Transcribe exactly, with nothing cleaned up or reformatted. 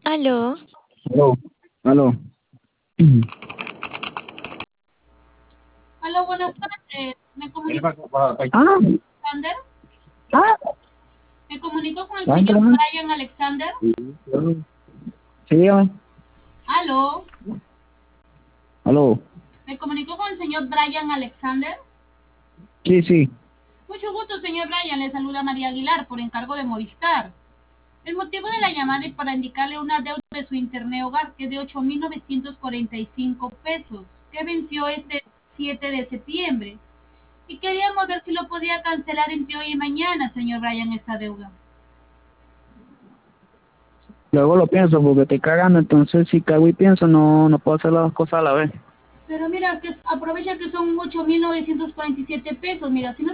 Aló, Aló, aló. Hola, buenas tardes. Me comunico Ah, con Alexander. ah, Me comunico con el señor tranquilo, Brian Alexander. sí, dígame. Aló. Aló, Me comunico con el señor Brian Alexander. sí, sí. Mucho gusto, señor Brian. Le saluda María Aguilar por encargo de Movistar. El motivo de la llamada es para indicarle una deuda de su internet hogar que es de ocho mil novecientos cuarenta y cinco pesos, que venció este siete de septiembre. Y queríamos ver si lo podía cancelar entre hoy y mañana, señor Brian, esta deuda. Luego lo pienso porque estoy cagando, entonces si cago y pienso no, no puedo hacer las dos cosas a la vez. Pero mira, que aprovecha que son ocho mil novecientos cuarenta y siete pesos. Mira, si no